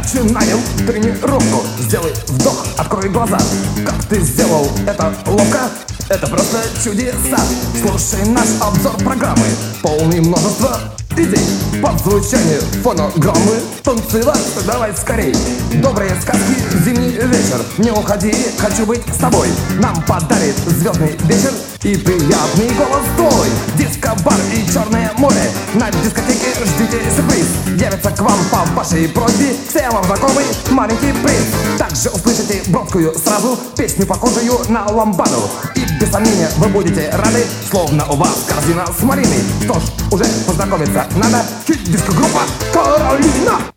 Начинаем тренировку. Сделай вдох, открой глаза. Как ты сделал это ловко? Это просто чудеса. Слушай наш обзор программы, полный множества идей. Под звучание фонограммы танцевать, давай скорей. Добрые сказки, зимний вечер. Не уходи, хочу быть с тобой. Нам подарит звездный вечер и приятный голос твой. Диско-бар и Черное море. На дискотеке ждите сюрприз. Явится к вам по вашей просьбе всем вам знакомый маленький принц. Также услышите Бродскую сразу, песню похожую на ламбаду. И без сомнения вы будете рады, словно у вас корзина с малиной. Что ж, уже познакомиться надо. Хит-диско-группа Каролина.